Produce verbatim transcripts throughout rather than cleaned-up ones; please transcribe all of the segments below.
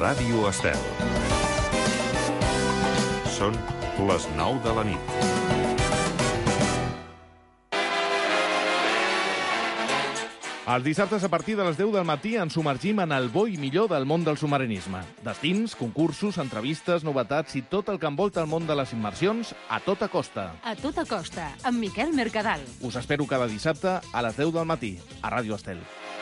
Ràdio Estel. Són les nou de la nit. Els dissabtes a partir de les deu del matí ens submergim en el bo i millor del món del submarinisme. Destins, concursos, entrevistes, novetats i tot el que envolta el món de les immersions a tota costa. A tota costa, amb Miquel Mercadal. Us espero cada dissabte a les deu del matí, a Ràdio Estel.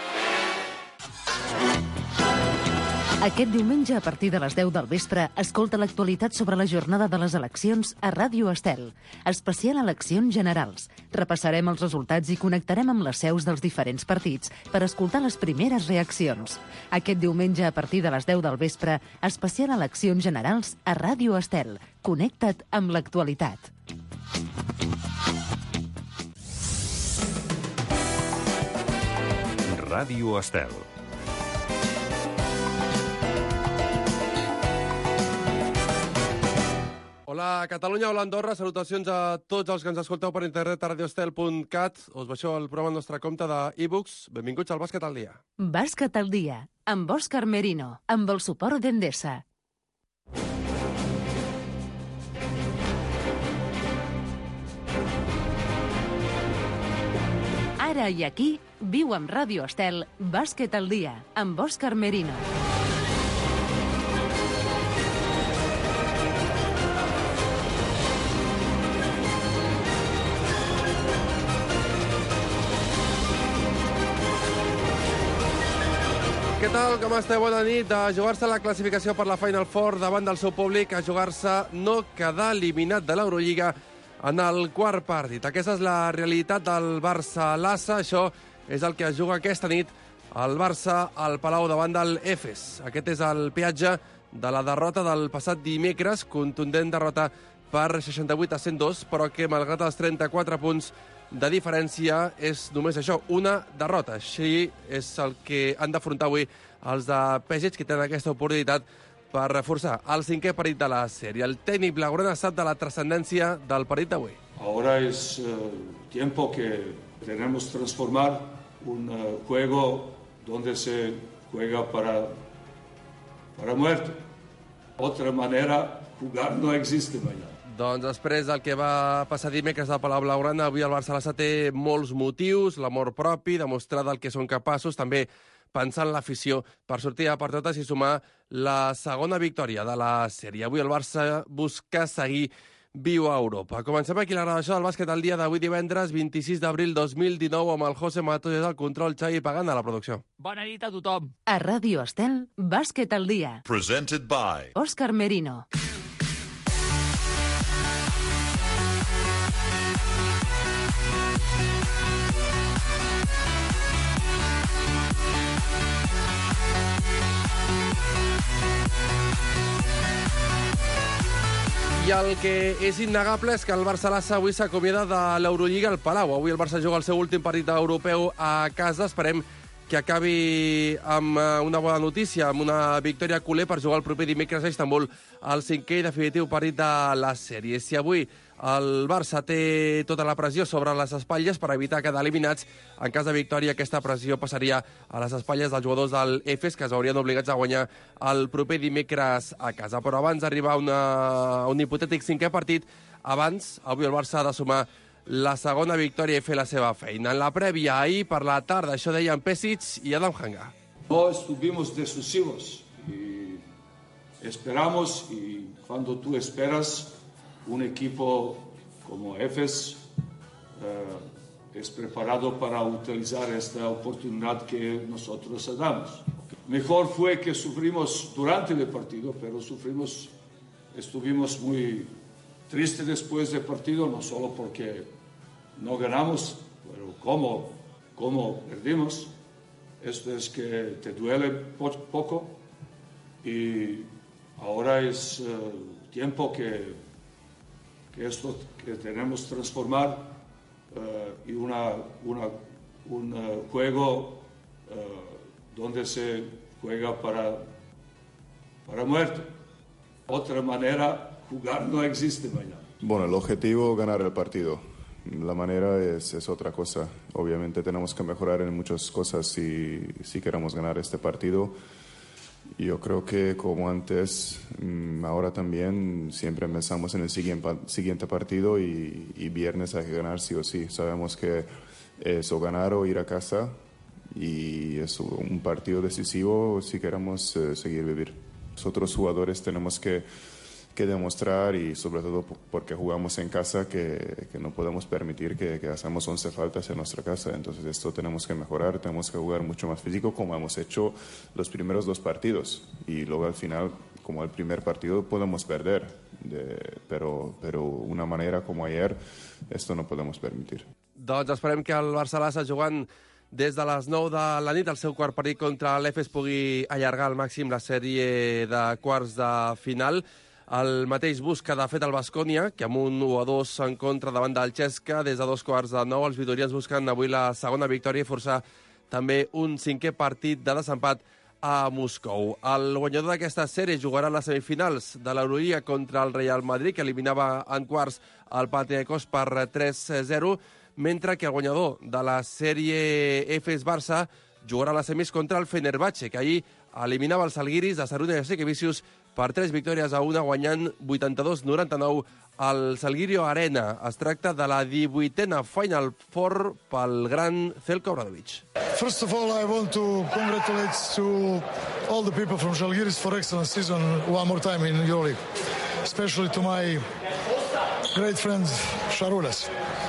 Aquest diumenge, a partir de les deu del vespre, escolta l'actualitat sobre la jornada de les eleccions a Ràdio Estel. Especial Eleccions Generals. Repassarem els resultats i connectarem amb les seus dels diferents partits per escoltar les primeres reaccions. Aquest diumenge, a partir de les deu del vespre, especial Eleccions Generals a Ràdio Estel. Connecta't amb l'actualitat. Ràdio Estel. Hola Catalunya, hola Andorra, salutacions a tots els que ens escolteu per internet a radioestel punt cat. Us baixeu el programa al nostre compte d'e-books. Benvinguts al Bàsquet al dia. Bàsquet al dia, amb Òscar Merino, amb el suport d'Endesa. Ara i aquí, viu amb Ràdio Estel, Bàsquet al dia, amb Òscar Merino. Què tal, com esteu? Bona nit. A jugar-se la classificació per la Final Four davant del seu públic, a jugar-se no quedar eliminat de l'Eurolliga en el quart partit. Aquesta és la realitat del Barça-Lassa. Això és el que es juga aquesta nit el Barça al Palau davant del Efes. Aquest és el peatge de la derrota del passat dimecres, contundent derrota per seixanta-vuit a cent dos, però que malgrat els trenta-quatre punts de diferència és només això, una derrota. Així és el que han d'afrontar avui els de Pejic, que tenen aquesta oportunitat per reforçar el cinquè partit de la sèrie. El tècnic blaugrana sap de la transcendència del partit d'avui. Ahora es uh, tiempo que tenemos que transformar un uh, juego donde se juega para, para muerte. Otra manera, jugar no existe mañana. Doncs després del que va passar dimecres al Palau Blaugrana, avui el Barça-Lassa té molts motius, l'amor propi, demostrar del que són capaços, també pensar en l'afició per sortir a per totes i sumar la segona victòria de la sèrie. Avui el Barça busca seguir viu a Europa. Comencem aquí la gravació del Bàsquet al dia d'avui divendres vint-i-sis d'abril dos mil dinou amb el José Matos del control, Xavi Pagant a la producció. Bona nit a tothom. A Ràdio Estel, Bàsquet al dia. Presented by Òscar Merino. I el que és innegable és que el Barça-Lassa avui s'acomiada de l'Eurolliga al Palau. Avui el Barça juga el seu últim partit europeu a casa. Esperem que acabi amb una bona notícia, amb una victòria culer per jugar el proper dimecres a Istanbul el cinquè i definitiu partit de la sèrie. Si avui el Barça té tota la pressió sobre les espatlles per evitar quedar eliminats, en cas de victòria aquesta pressió passaria a les espatlles dels jugadors del Efes, que es veurien obligats a guanyar el proper dimecres a casa. Però abans d'arribar a, una, a un hipotètic cinquè partit, abans, avui el Barça ha de sumar la segona victòria i fer la seva feina. En la prèvia, ahir per la tarda, això deien Pešić i Adam Hanga. No estuvimos decisivos y esperamos, y cuando tú esperas, un equipo como Efes eh, es preparado para utilizar esta oportunidad que nosotros damos. Mejor fue que sufrimos durante el partido, pero sufrimos, estuvimos muy tristes después del partido, no solo porque no ganamos, pero cómo, cómo perdimos. Esto es que te duele po- poco y ahora es eh, tiempo que que esto que tenemos que transformar uh, y una, una, un uh, juego uh, donde se juega para, para muerte. Otra manera, jugar no existe mañana. Bueno, el objetivo es ganar el partido. La manera es, es otra cosa. Obviamente tenemos que mejorar en muchas cosas si, si queremos ganar este partido. Yo creo que como antes, ahora también siempre pensamos en el siguiente partido y, y viernes hay que ganar sí o sí. Sabemos que es o ganar o ir a casa y es un partido decisivo si queremos eh, seguir vivir. Nosotros jugadores tenemos que, que demostrar y sobre todo porque jugamos en casa que, que no podemos permitir que, que hacemos once faltas en nuestra casa. Entonces esto tenemos que mejorar, tenemos que jugar mucho más físico como hemos hecho los primeros dos partidos y luego al final como el primer partido podemos perder, de, pero, pero una manera como ayer esto no podemos permitir. Doncs esperem que el Barça-Lassa jugant des de les nou de la nit el seu quart partit contra l'Efes pugui allargar al màxim la sèrie de quarts de final. El mateix busca, de fet, el Baskonia, que amb un u a dos en contra davant del Xesca, des de dos quarts de nou, els vitorians busquen avui la segona victòria i forçar també un cinquè partit de desempat a Moscou. El guanyador d'aquesta sèrie jugarà a les semifinals de l'Eurolliga contra el Real Madrid, que eliminava en quarts el Panathinaikos per tres a zero, mentre que el guanyador de la sèrie Efes-Barça jugarà a les semis contra el Fenerbahce, que ahir eliminava els Žalgiris de Šarūnas Jasikevičius per tres victòries a una, guanyant vuitanta-dos noranta-nou al Žalgirio Arena. Es tracta de la divuitena Final Four pel gran Zeljko Obradović. First of all, I want to congratulate to all the people from Žalgiris for excellent season one more time in EuroLeague, especially to my great friend Šarūnas.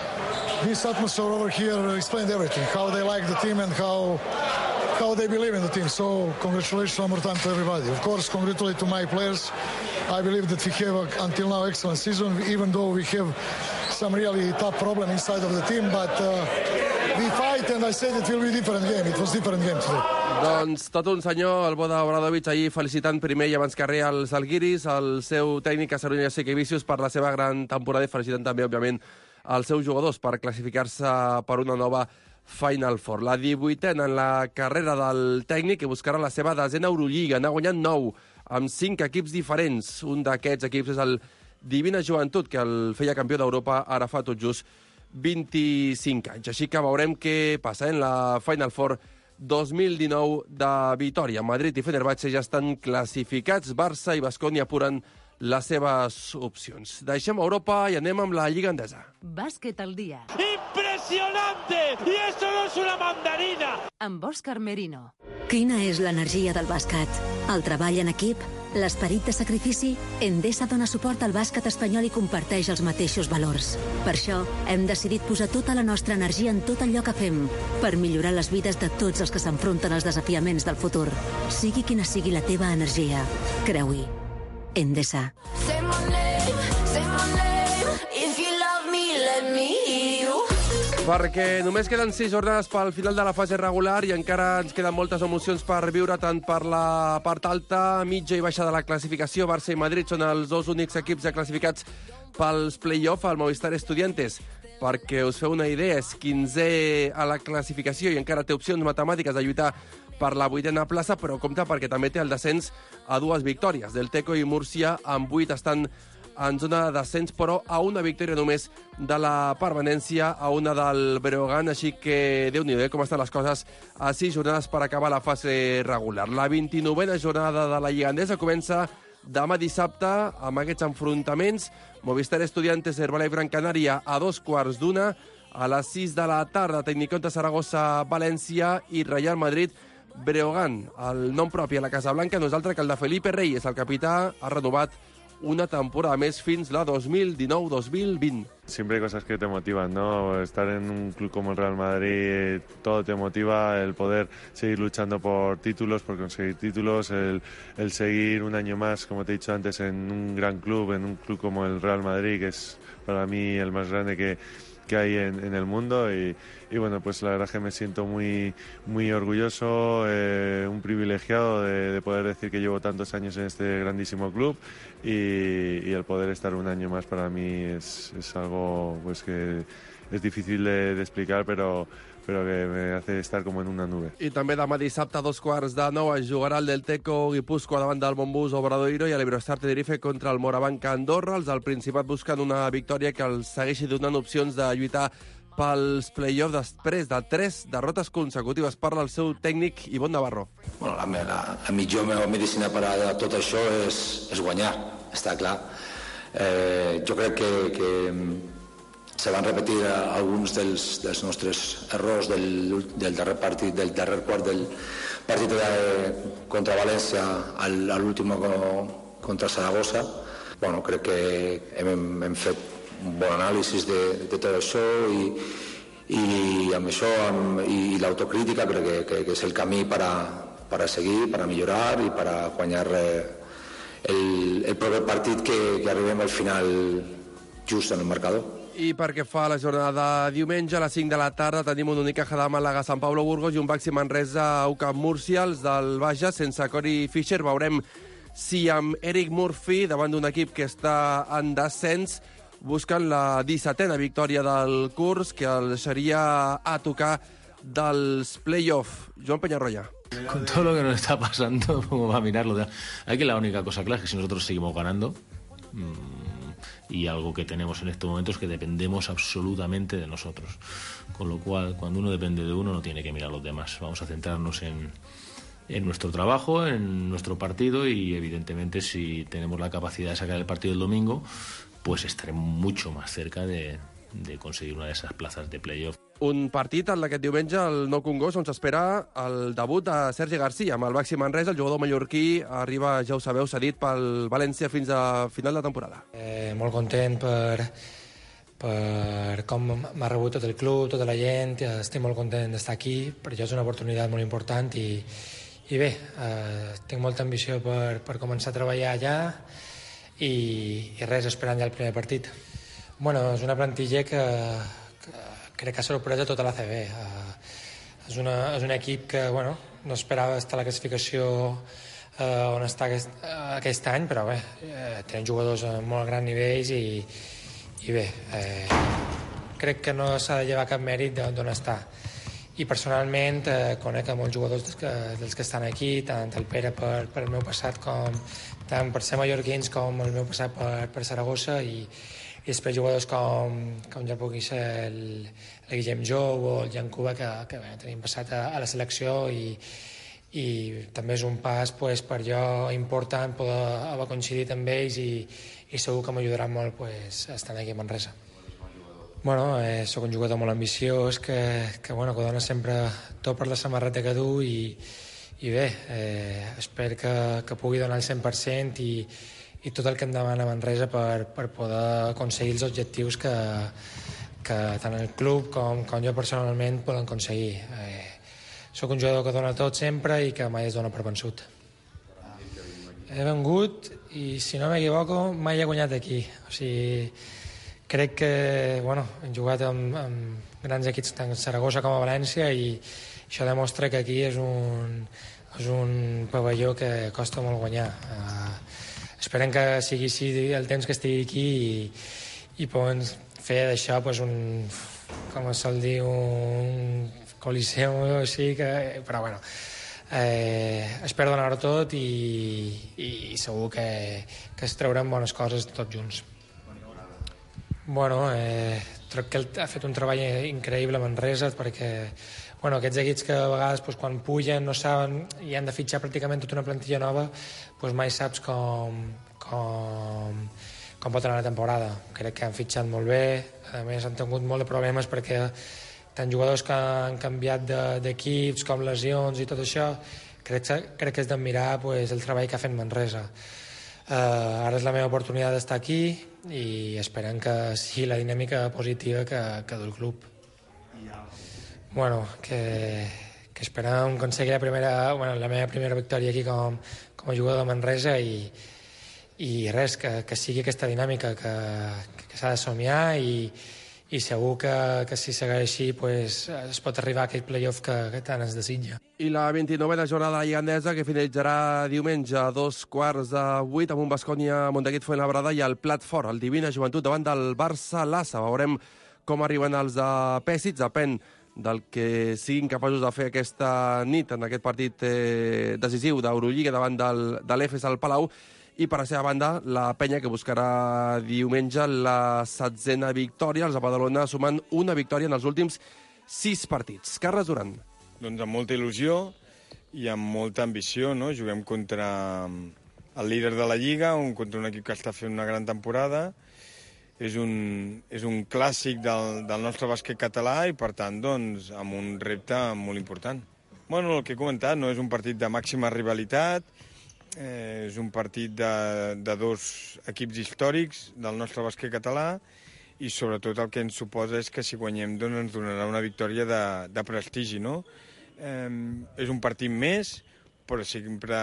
This atmosphere over here explained everything, how they like the team and how how they believe in the team. So congratulations one more time to everybody. Of course, congratulate to my players. I believe that we have a, until now excellent season, even though we have some really tough problem inside of the team, but uh, we fight and I said it will be a different game. It was a different game today. Doncs tot un senyor, el bo d'Obradović, ahir felicitant primer i abans que res als Žalgiris, el seu tècnic Šarūnas Jasikevičius per la seva gran temporada i felicitant també, òbviament, els seus jugadors per classificar-se per una nova Final Four. La divuitena en la carrera del tècnic, que buscarà la seva desena Eurolliga. N'ha guanyat nou amb cinc equips diferents. Un d'aquests equips és el Divina Joventut, que el feia campió d'Europa ara fa tot just vint-i-cinc anys. Així que veurem què passa en la Final Four dos mil dinou de Vitòria. Madrid i Fenerbahce ja estan classificats. Barça i Baskonia apuren les seves opcions. Deixem Europa i anem amb la Lliga Endesa. Bàsquet al dia. ¡Impresionante! ¡Y esto no es una mandarina! Amb Òscar Merino. Quina és l'energia del bàsquet? El treball en equip? L'esperit de sacrifici? Endesa dona suport al bàsquet espanyol i comparteix els mateixos valors. Per això, hem decidit posar tota la nostra energia en tot allò que fem, per millorar les vides de tots els que s'enfronten als desafiaments del futur. Sigui quina sigui la teva energia, creu-hi. Endesa. Say my name, say my name. If you love me, let me hear you. Perquè només queden sis jornades pel final de la fase regular i encara ens queden moltes emocions per viure, tant per la part alta, mitja i baixa de la classificació. Barça i Madrid són els dos únics equips ja classificats pels play-off al Movistar Estudiantes. Perquè us feu una idea, és quinzè a la classificació i encara té opcions matemàtiques de lluitar per la vuitena plaça, però compta perquè també té el descens a dues victòries. Del Teco i Múrcia, amb vuit, estan en zona de descens, però a una victòria només de la permanència, a una del Breogán, així que Déu-n'hi-do com estan les coses a sis jornades per acabar la fase regular. La vint-i-novena jornada de la Lliga Endesa comença demà dissabte amb aquests enfrontaments. Movistar Estudiantes, Herbalife Gran Canària a dos quarts d'una, a les sis de la tarda Tecnicón de Saragossa, València i Real Madrid, Breogán. El nom propi a la Casa Blanca no és altre que el de Felipe Reyes. El capità ha renovat una temporada més fins la dos mil dinou dos mil vint. Siempre hay cosas que te motivan, ¿no? Estar en un club como el Real Madrid, todo te motiva, el poder seguir luchando por títulos, por conseguir títulos, el, el seguir un año más, como te he dicho antes, en un gran club, en un club como el Real Madrid, que es para mí el más grande que que hay en, en el mundo y, y bueno, pues la verdad es que me siento muy, muy orgulloso, eh, un privilegiado de, de poder decir que llevo tantos años en este grandísimo club y, y el poder estar un año más para mí es, es algo pues que es difícil de, de explicar, pero però que me hace estar com en una nube. I també demà dissabte a dos quarts de nou es jugarà el del Teco Guipúscoa davant del Montbus Obradoiro i a l'Iberostar Tenerife contra el Morabanc Andorra. Els del Principat busquen una victòria que els segueixi donant opcions de lluitar pels play-offs després de tres derrotes consecutives. Parla el seu tècnic Ivonne Navarro. Bueno, la, la, la millor medicina per a tot això és, és guanyar, està clar. Eh, jo crec que, que se van repetir alguns dels, dels nostres errors del, del darrer partit, del darrer quart del partit de, contra València a l'últim contra Saragossa. Bueno, crec que hem, hem fet un bon anàlisi de, de tot això i, i amb això amb, i l'autocrítica crec que, que, que és el camí per a, per a seguir, per a millorar i per a guanyar eh, el, el proper partit que, que arribem al final just en el marcador. I perquè fa la jornada de diumenge a les cinc de la tarda tenim un Unicaja de Màlaga, Sant Pablo Burgos i un Baxi Manresa a U C A M Múrcia. Els del Bages, sense Cory Fischer, veurem si amb Eric Murphy, davant d'un equip que està en descens, busquen la dissetena victòria del curs, que el deixaria a tocar dels play-off. Joan Peñarroya. Con todo lo que nos está pasando, ¿cómo va a mirarlo? Aquí la única cosa clara es que si nosotros seguimos ganando, mmm, y algo que tenemos en estos momentos es que dependemos absolutamente de nosotros. Con lo cual, cuando uno depende de uno, no tiene que mirar a los demás. Vamos a centrarnos en, en nuestro trabajo, en nuestro partido, y evidentemente si tenemos la capacidad de sacar el partido el domingo, pues estaremos mucho más cerca de, de conseguir una de esas plazas de playoff. Un partit en aquest diumenge al Nou Congost on s'espera el debut de Sergi Garcia amb el Baxi Manresa. El jugador mallorquí arriba, ja ho sabeu, cedit pel València fins a final de temporada. Eh, molt content per, per com m'ha rebut tot el club, tota la gent. Estic molt content d'estar aquí, per això és una oportunitat molt important i, i bé, eh, tinc molta ambició per, per començar a treballar allà. I, i res, esperant ja el primer partit. Bueno, és una plantilla que, que crec que ha sorprès a tota la C B. Uh, és, una, és un equip que bueno, no esperava estar a la classificació uh, on està aquest, uh, aquest any, però bé, uh, tenen jugadors a molt grans nivells i, i bé, uh, crec que no s'ha de llevar cap mèrit d'on està. I personalment eh, conec a molts jugadors dels que, dels que estan aquí, tant el Pere per, per el meu passat com tant per ser mallorquins com el meu passat per, per Saragossa i, i després jugadors com, com ja pugui ser el, el Guillem Jou o el Jan Cuba que, que bé, tenim passat a, a la selecció i, i també és un pas pues, per jo important poder haver coincidit amb ells i, i segur que m'ajudarà molt pues, estant aquí a Manresa. Bueno, eh, soc un jugador molt ambiciós que, que, bueno, que dona sempre tot per la samarreta que du i, i bé, eh, espero que, que pugui donar el cent per cent i, i tot el que em demana Manresa per, per poder aconseguir els objectius que, que tant el club com, com jo personalment poden aconseguir. Eh, soc un jugador que dona tot sempre i que mai es dona per vençut. He vengut i, si no m'equivoco, mai he guanyat aquí. O sigui, crec que bueno, hem jugat amb, amb grans equips tant a Saragossa com a València i això demostra que aquí és un, és un pavelló que costa molt guanyar. Uh, esperem que sigui així el temps que estigui aquí i, i podem fer d'això pues, un, com es sol dir, un coliseu o sigui que, però bueno, eh, espero donar-ho tot i, i segur que, que es traurem bones coses tots junts. Bueno, eh, crec que ha fet un treball increïble a Manresa perquè bueno, aquests equips que a vegades pues, quan pugen no saben i han de fitxar pràcticament tota una plantilla nova pues, mai saps com, com, com pot anar la temporada. Crec que han fitxat molt bé, a més han tingut molt de problemes perquè tant jugadors que han canviat d'equips com lesions i tot això, crec, crec que és d'admirar pues, el treball que ha fet Manresa. Uh, ara és la meva oportunitat d'estar aquí i esperem que sigui la dinàmica positiva que, que del club. Bueno, que, que esperem aconseguir la, primera, bueno, la meva primera victòria aquí com, com a jugador de Manresa i, i res, que, que sigui aquesta dinàmica que, que s'ha de somiar i, i segur que, que si segueix així pues, es pot arribar a aquest playoff que, que tant es desitja. I la vint-i-novena jornada lligandesa que finalitzarà diumenge a dos quarts de vuit amb un Baskonia Montaguit Fuenlabrada i el plat fort, el Divina Joventut davant del Barça Lassa. Veurem com arriben els de Pèssit, depèn del que siguin capaços de fer aquesta nit en aquest partit eh, decisiu d'Eurolliga davant del, de l'Efes al Palau. i per la seva banda la penya, que buscarà diumenge la setzena victòria, els de Badalona sumant una victòria en els últims sis partits. Carles Duran. Doncs amb molta il·lusió i amb molta ambició, no? Juguem contra el líder de la Lliga, un, contra un equip que està fent una gran temporada. És un, és un clàssic del, del nostre bàsquet català i, per tant, doncs, amb un repte molt important. Bueno, el que he comentat, no és un partit de màxima rivalitat, eh, és un partit de, de dos equips històrics del nostre bàsquet català i, sobretot, el que ens suposa és que si guanyem doncs, ens donarà una victòria de, de prestigi, no? Eh, és un partit més, però sempre,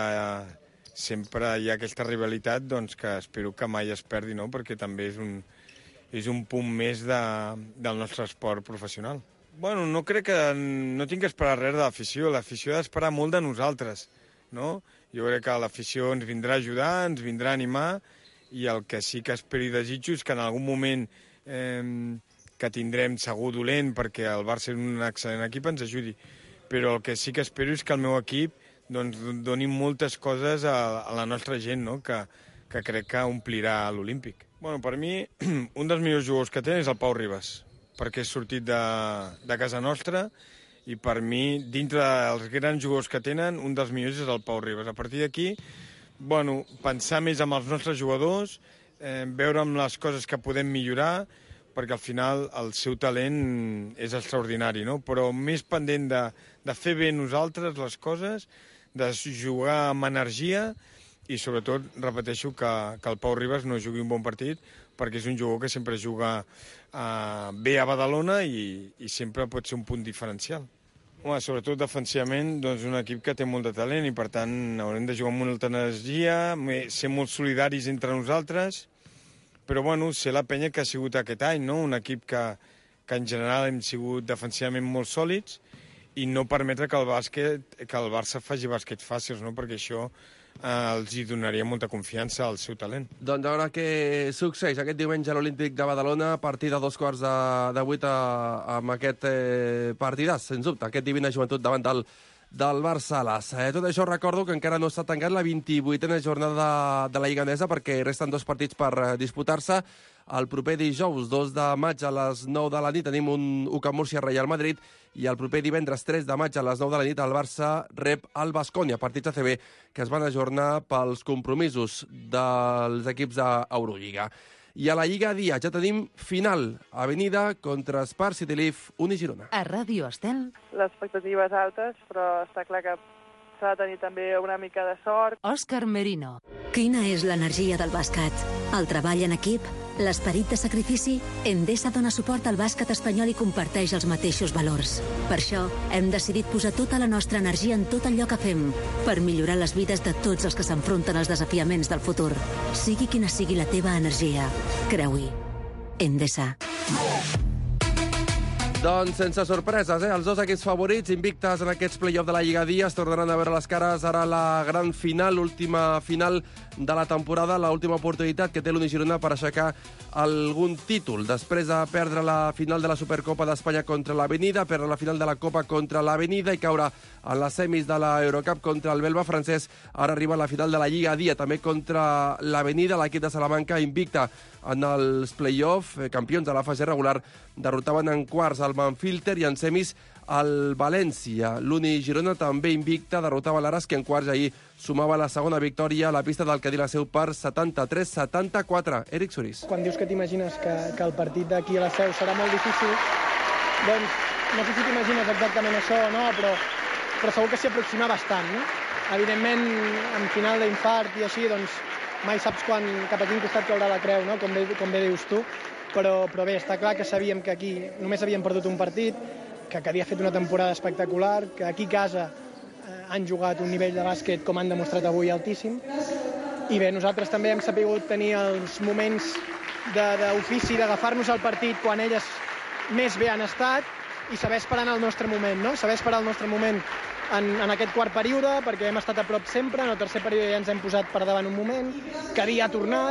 sempre hi ha aquesta rivalitat doncs, que espero que mai es perdi, no? Perquè també és un, és un punt més de, del nostre esport professional. Bueno, no crec que... No tinc que esperar res de l'afició. L'afició ha d'esperar molt de nosaltres, no? Jo crec que l'afició ens vindrà a ajudar, ens vindrà a animar, i el que sí que espero i desitjo és que en algun moment eh, que tindrem segur dolent, perquè el Barça és un excel·lent equip, ens ajudi. Però el que sí que espero és que el meu equip doncs, doni moltes coses a, a la nostra gent, no? que, que crec que omplirà l'Olímpic. Bueno, per mi, un dels millors jugadors que té és el Pau Ribas, perquè és sortit de, de casa nostra, i per mi, dintre dels grans jugadors que tenen, un dels millors és el Pau Ribas. A partir d'aquí, bueno, pensar més en els nostres jugadors, eh, veure amb les coses que podem millorar, perquè al final el seu talent és extraordinari, no? Però més pendent de, de fer bé nosaltres les coses, de jugar amb energia i, sobretot, repeteixo que, que el Pau Ribas no jugui un bon partit, perquè és un jugador que sempre juga eh, bé a Badalona i, i sempre pot ser un punt diferencial. Home, sobretot defensivament, doncs un equip que té molt de talent i, per tant, haurem de jugar amb molta energia, ser molt solidaris entre nosaltres, però, bueno, ser la penya que ha sigut aquest any, no? Un equip que, que en general hem sigut defensivament molt sòlids i no permetre que el bàsquet, que el Barça faci bàsquet fàcils, no? Perquè això eh, els hi donaria molta confiança al seu talent. Doncs a veure què succeeix aquest diumenge a l'Olímpic de Badalona, a partir de dos quarts de, de vuit amb aquest eh, partidàs, sens dubte, aquest Divina Joventut davant del del Barça a l'As. Eh, tot això recordo que encara no s'ha tancat la vint-i-vuitena jornada de, de la Lliga Endesa, perquè resten dos partits per eh, disputar-se. El proper dijous, dos de maig a les nou de la nit, tenim un U C A M Múrcia-Real Madrid, i el proper divendres tres de maig a les nou de la nit el Barça rep el Baskonia, partits A C B que es van ajornar pels compromisos dels equips d'Eurolliga. I a la Lliga Dia ja tenim final. Avenida contra Spar City Leaf, Uni Girona. A Ràdio Estel. L'expectativa és altes, però està clar que s'ha de tenir també una mica de sort. Òscar Merino. Quina és l'energia del bàsquet? El treball en equip? L'esperit de sacrifici? Endesa dona suport al bàsquet espanyol i comparteix els mateixos valors. Per això, hem decidit posar tota la nostra energia en tot allò que fem, per millorar les vides de tots els que s'enfronten als desafiaments del futur. Sigui quina sigui la teva energia, creu-hi. Endesa. Doncs sense sorpreses, eh? Els dos equips favorits, invictes en aquests play-off de la Lliga Dia, es tornaran a veure les cares ara la gran final, l'última final de la temporada, l'última oportunitat que té l'Uni Girona per aixecar algun títol. Després de perdre la final de la Supercopa d'Espanya contra l'Avenida, perdre la final de la Copa contra l'Avenida i caure en les semis de l'Eurocup contra el Belva francès, ara arriba a la final de la Lliga Dia, també contra l'Avenida, l'equip de Salamanca invicta en els play-off, eh, campions de la fase regular, derrotaven en quarts el Manfilter i en semis el València. L'Uni Girona també invicta, derrotava l'Aras, que en quarts ahir sumava la segona victòria a la pista del Cadí la Seu per setanta-tres a setanta-quatre. Eric Suris. Quan dius que t'imagines que, que el partit d'aquí a la Seu serà molt difícil, doncs no sé si t'imagines exactament això o no, però, però segur que s'hi aproxima bastant, no? Evidentment, en final d'infart i així, doncs mai saps quan, cap a quin costat caurà la creu, no? com, bé, com bé dius tu, però, però bé, està clar que sabíem que aquí només havíem perdut un partit, que Cadí ha fet una temporada espectacular, que aquí a casa eh, han jugat un nivell de bàsquet, com han demostrat avui, altíssim, i bé, nosaltres també hem sabut tenir els moments d'ofici, d'agafar-nos al partit quan elles més bé han estat, i saber esperar en el nostre moment, no? Saber esperar el nostre moment en, en aquest quart període, perquè hem estat a prop sempre, en el tercer període ja ens hem posat per davant un moment, Cadí ha tornat,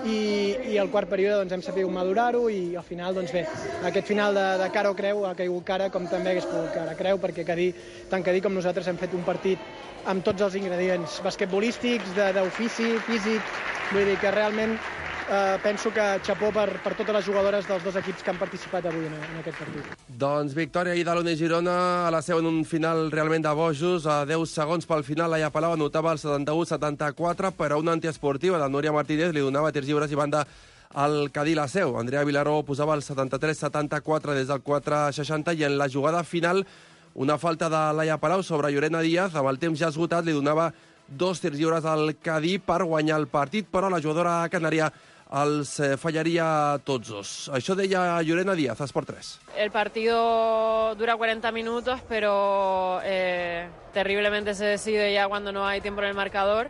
i, i el quart període doncs, hem sabut madurar-ho i al final, doncs bé, aquest final de, de cara o creu ha caigut cara com també hagués pogut cara creu, perquè Cadí, tant Cadí com nosaltres hem fet un partit amb tots els ingredients basquetbolístics, d'ofici, físic, vull dir que realment eh, penso que xapó per, per totes les jugadores dels dos equips que han participat avui en, en aquest partit. Doncs victòria ahir de l'Uni Girona a la seu en un final realment de bojos. A deu segons pel final, Laia Palau anotava el setanta-u setanta-quatre, però una antiesportiva de Núria Martínez li donava tirs lliures i banda al Cadí la seu. Andrea Vilaró posava el setanta-tres setanta-quatre des del quatre seixanta i en la jugada final una falta de Laia Palau sobre Llorena Díaz, amb el temps ja esgotat, li donava dos tirs lliures al Cadí per guanyar el partit, però la jugadora canària els fallaria tots dos. Això deia Llorena Díaz, a Sport tres. El partido dura cuarenta minutos, pero eh, terriblemente se decide ya cuando no hay tiempo en el marcador.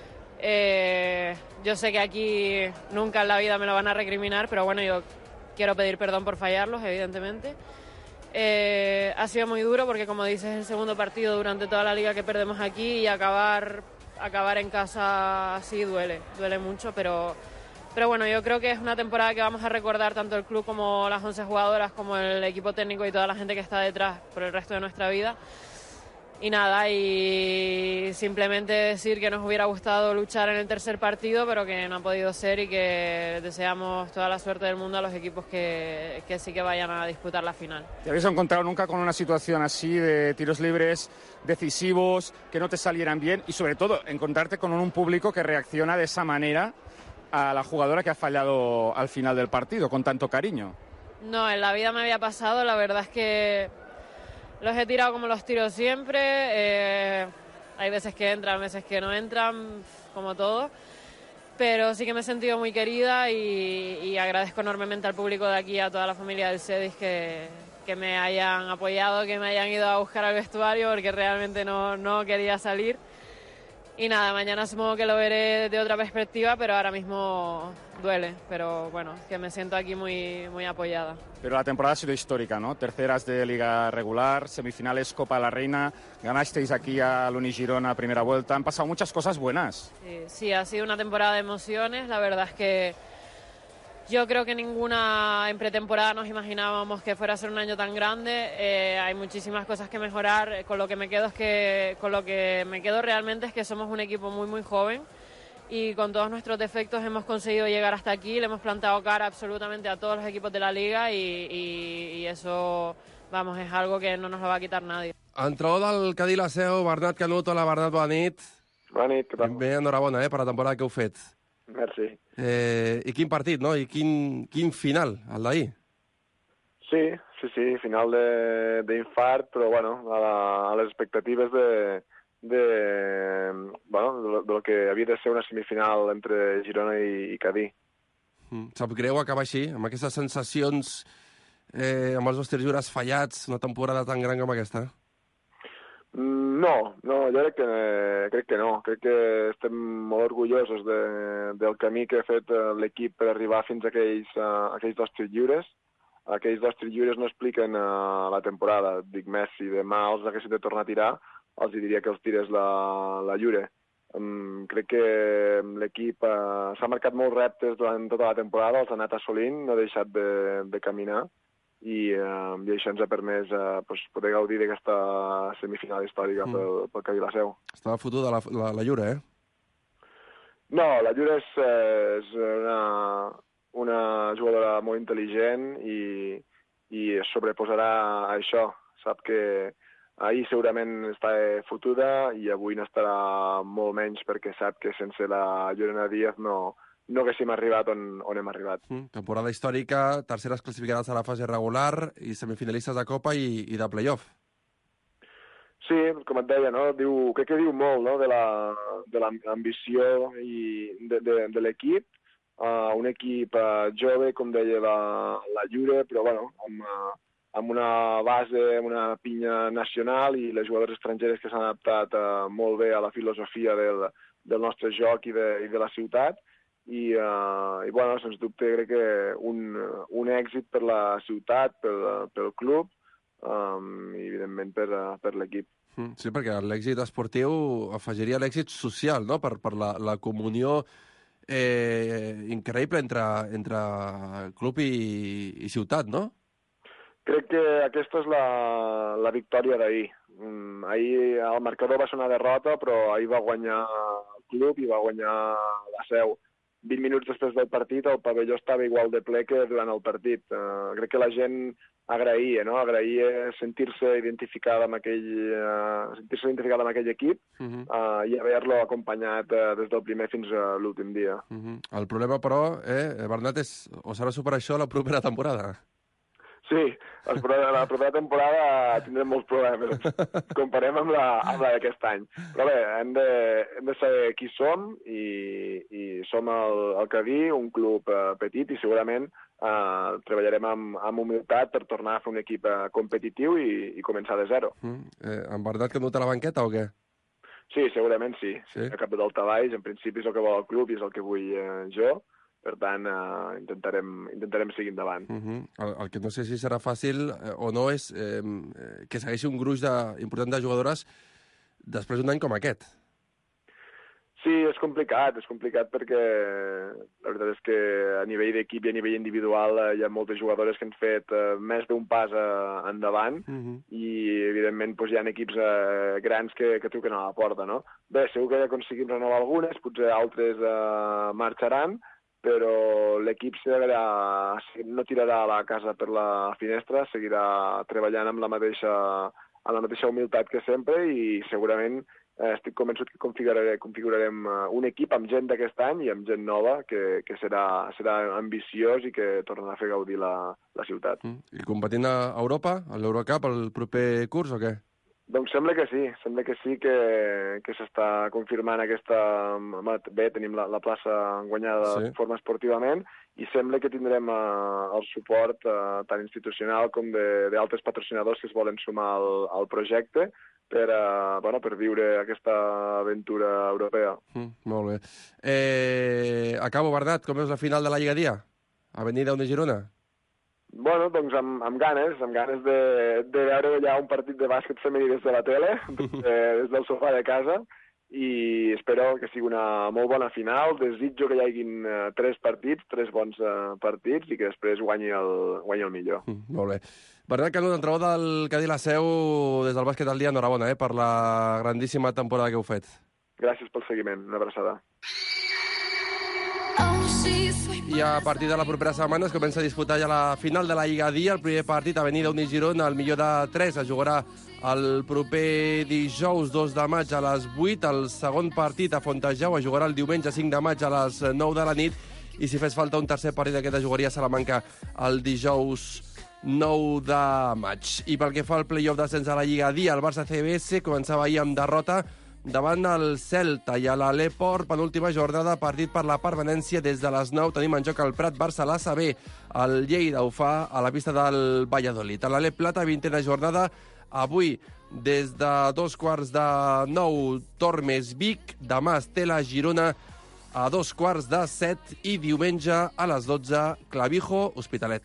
Eh, yo sé que aquí nunca en la vida me lo van a recriminar, pero bueno, yo quiero pedir perdón por fallarlos, evidentemente. Eh, ha sido muy duro porque, como dices, es el segundo partido durante toda la liga que perdemos aquí y acabar, acabar en casa así duele, duele mucho, pero, pero bueno, yo creo que es una temporada que vamos a recordar tanto el club como las once jugadoras, como el equipo técnico y toda la gente que está detrás por el resto de nuestra vida. Y nada, y simplemente decir que nos hubiera gustado luchar en el tercer partido, pero que no ha podido ser y que deseamos toda la suerte del mundo a los equipos que, que sí que vayan a disputar la final. ¿Te habéis encontrado nunca con una situación así de tiros libres decisivos, que no te salieran bien y sobre todo encontrarte con un público que reacciona de esa manera a la jugadora que ha fallado al final del partido, con tanto cariño? No, en la vida me había pasado, la verdad es que los he tirado como los tiro siempre, eh, hay veces que entran, veces que no entran, como todo, pero sí que me he sentido muy querida y, y agradezco enormemente al público de aquí, a toda la familia del Cedis que, que me hayan apoyado, que me hayan ido a buscar al vestuario porque realmente no, no quería salir. Y nada, mañana supongo que lo veré de otra perspectiva, pero ahora mismo duele. Pero bueno, que me siento aquí muy, muy apoyada. Pero la temporada ha sido histórica, ¿no? Terceras de Liga Regular, semifinales Copa de la Reina, ganasteis aquí a l'Uni Girona primera vuelta, han pasado muchas cosas buenas. Sí, sí, ha sido una temporada de emociones, la verdad es que yo creo que ninguna en pretemporada nos imaginábamos que fuera a ser un año tan grande. Eh, hay muchísimas cosas que mejorar. Con lo que me quedo es que con lo que me quedo realmente es que somos un equipo muy muy joven y con todos nuestros defectos hemos conseguido llegar hasta aquí. Le hemos plantado cara absolutamente a todos los equipos de la liga y, y, y eso, vamos, es algo que no nos lo va a quitar nadie. Entrenador del Cadí la seu, Bernat Canut. Hola, Bernat, bona nit. Bona nit, què tal? Bé, enhorabona eh, per la temporada que heu fet. Merci. Eh, I quin partit, no? I quin, quin final, el d'ahir? Sí, sí, sí, final d'infart, però bueno, a, la, a les expectatives de, de, bueno, de, lo, de lo que havia de ser una semifinal entre Girona i, i Cadí. Mm. Sap greu acabar així, amb aquestes sensacions, eh, amb els vostres jures fallats, una temporada tan gran com aquesta? No, no, jo crec que, crec que no. Crec que estem molt orgullosos de, del camí que ha fet l'equip per arribar fins a aquells, a aquells dos tirs lliures. Aquells dos tirs lliures no expliquen uh, la temporada. Dic més, si demà els haguessin de tornar a tirar, els diria que els tires la, la lliure. Um, crec que l'equip uh, s'ha marcat molts reptes durant tota la temporada, els ha anat assolint, no ha deixat de, de caminar. I, uh, i això ens ha permès uh, pues, poder gaudir d'aquesta semifinal històrica mm. pel, pel Cadí la seu. Estava fotuda la, la, la Llura, eh? No, la Llura és, és una, una jugadora molt intel·ligent i, i es sobreposarà a això. Sap que ahir segurament està fotuda i avui n'estarà molt menys perquè sap que sense la Llorena Díaz no... no haguéssim arribat on, on hem arribat. Mm, temporada històrica, terceres classificades a la fase regular i semifinalistes de Copa i, i de playoff. Sí, com et deia, no? Diu, crec que diu molt no? de l'ambició la, i de, de, de l'equip. Uh, un equip uh, jove, com deia la, la Llure, però bueno, amb, uh, amb una base, amb una pinya nacional i les jugadores estrangeres que s'han adaptat uh, molt bé a la filosofia del, del nostre joc i de, i de la ciutat. I, uh, i bueno, sens dubte crec que un, un èxit per la ciutat, pel, pel club um, i evidentment per, per l'equip. Sí, perquè l'èxit esportiu afegiria l'èxit social, no? Per, per la, la comunió eh, increïble entre, entre club i, i ciutat, no? Crec que aquesta és la, la victòria d'ahir. Mm, ahir el marcador va ser una derrota, però ahir va guanyar el club i va guanyar la Seu. vint minuts després del partit el pavelló estava igual de ple que durant el partit. Uh, crec que la gent agraïa, no? Agraïa sentir-se identificada amb aquell, uh, sentir-se identificada amb aquell equip uh -huh. uh, i haver-lo acompanyat uh, des del primer fins a l'últim dia. Uh -huh. El problema, però, eh, Bernat, és o s'ha de superar això la propera temporada. Sí, la propera temporada tindrem molts problemes. Comparem amb la, amb la d'aquest any. Però bé, hem de, hem de saber qui som i, i som el, el Cadí, un club eh, petit i segurament eh, treballarem amb, amb humilitat per tornar a fer un equip eh, competitiu i, i començar de zero. Mm. Eh, en Bernat que no té la banqueta o què? Sí, segurament sí. sí. A cap del tabaix, en principi és el que vol el club i és el que vull eh, jo. Per tant, eh, intentarem, intentarem seguir endavant. Uh -huh. el, el que no sé si serà fàcil eh, o no és eh, que segueixi un gruix de, important de jugadores després d'un any com aquest. Sí, és complicat, és complicat perquè la veritat és que a nivell d'equip i a nivell individual eh, hi ha moltes jugadores que han fet eh, més d'un pas eh, endavant uh -huh. i, evidentment, doncs, hi ha equips eh, grans que, que truquen a la porta, no? Bé, segur que aconseguim renovar algunes, potser altres eh, marxaran, però l'equip no tirarà la casa per la finestra, seguirà treballant amb la mateixa, amb la mateixa humilitat que sempre i segurament eh, estic convençut que configurarem, configurarem un equip amb gent d'aquest any i amb gent nova que, que serà, serà ambiciós i que tornarà a fer gaudir la, la ciutat. Mm. I competint a Europa, a l'Eurocup, el proper curs o què? Doncs sembla que sí, sembla que sí que, que s'està confirmant aquesta... Bé, tenim la, la plaça guanyada sí. de forma esportivament i sembla que tindrem uh, el suport uh, tant institucional com d'altres patrocinadors que es volen sumar al, al projecte per, uh, bueno, per viure aquesta aventura europea. Mm, molt bé. Eh, acabo, Bernat, com és la final de la Lliga Dia? Avenida Unió Girona? Bueno, doncs amb, amb ganes, amb ganes de, de veure allà un partit de bàsquet femení des de la tele, des, des del sofà de casa, i espero que sigui una molt bona final. Desitjo que hi haguin uh, tres partits, tres bons uh, partits, i que després guanyi el, guanyi el millor. Mm, molt bé. Bernat Canut, entrenador del Cadí la Seu, des del bàsquet al dia, enhorabona eh, per la grandíssima temporada que heu fet. Gràcies pel seguiment, una abraçada. I a partir de la propera setmana es comença a disputar ja la final de la Lliga Dia. El primer partit, Avenida Unió Girona, el millor de tres, es jugarà el proper dijous dos de maig a les vuit. El segon partit a Fontejau es jugarà el diumenge cinc de maig a les nou de la nit. I si fes falta un tercer partit aquest es jugaria a Salamanca el dijous nou de maig. I pel que fa al play-off d'ascens a la Lliga Dia, el Barça C B S començava ahir amb derrota davant el Celta i a l'Aleport, penúltima jornada, partit per la permanència des de les nou. Tenim en joc el Prat Barça, l'A C B, el Lleida ho fa a la pista del Valladolid. A l'Alep Plata, vintena jornada, avui des de dos quarts de nou, Tormes Vic, demà Estela Girona a dos quarts de set i diumenge a les dotze, Clavijo Hospitalet.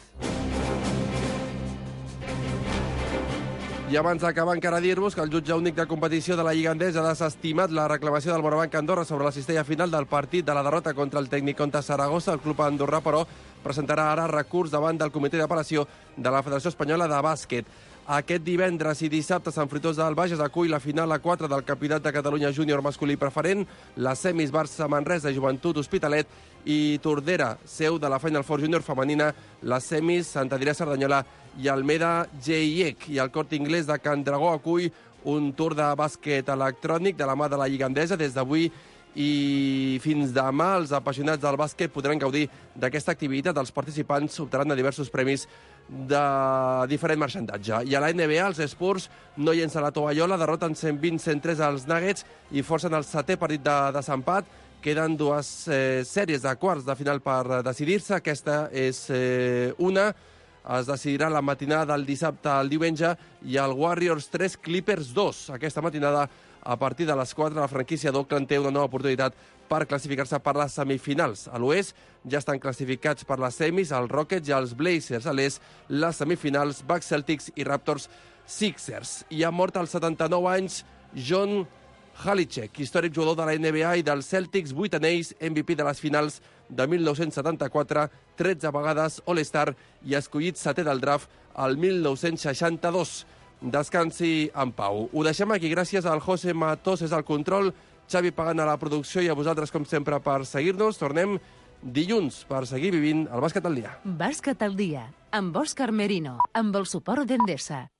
I abans d'acabar encara dir-vos que el jutge únic de competició de la Lliga Endesa ha desestimat la reclamació del Morabanc Andorra sobre la cistella final del partit de la derrota contra el Tècnic Contra Saragossa. El club andorrà, però, presentarà ara recurs davant del comitè d'apel·lació de la Federació Espanyola de Bàsquet. Aquest divendres i dissabte, Sant Fruitós del Bages acull la final a quatre del Campionat de Catalunya Júnior masculí preferent, les semis Barça-Manresa, Joventut Hospitalet i Tordera, seu de la Final Four Júnior femenina, les semis Sant Adrià Cerdanyola i Almeda G I E C. I el Corte Inglés de Can Dragó acull un tour de bàsquet electrònic de la mà de la Lliga Endesa. Des d'avui i fins demà els apassionats del bàsquet podran gaudir d'aquesta activitat. Els participants optaran a diversos premis de diferent marxandatge. I a la N B A, els Spurs no llencen la tovallola, derroten cent vint a cent tres als Nuggets i forcen el setè partit de desempat. Queden dues eh, sèries de quarts de final per decidir-se. Aquesta és eh, una. Es decidirà la matinada del dissabte al diumenge i el Warriors tres, Clippers dos. Aquesta matinada, a partir de les quatre, la franquícia d'Oakland té una nova oportunitat per classificar-se per les semifinals. A l'oest ja estan classificats per les semis els Rockets i els Blazers. A l'est, les semifinals, Bucks Celtics i Raptors Sixers. I ha mort als setanta-nou anys John Havlicek, històric jugador de la N B A i dels Celtics, vuit anells, M V P de les finals de mil nou-cents setanta-quatre, tretze vegades All-Star i escollit setè del draft al mil nou-cents seixanta-dos. Descansi en pau. Ho deixem aquí gràcies al José Matos, és el control, Xavi Pagant a la producció i a vosaltres, com sempre, per seguir-nos. Tornem dilluns per seguir vivint el bàsquet al dia. Bàsquet al dia, amb Òscar Merino, amb el suport d'Endesa.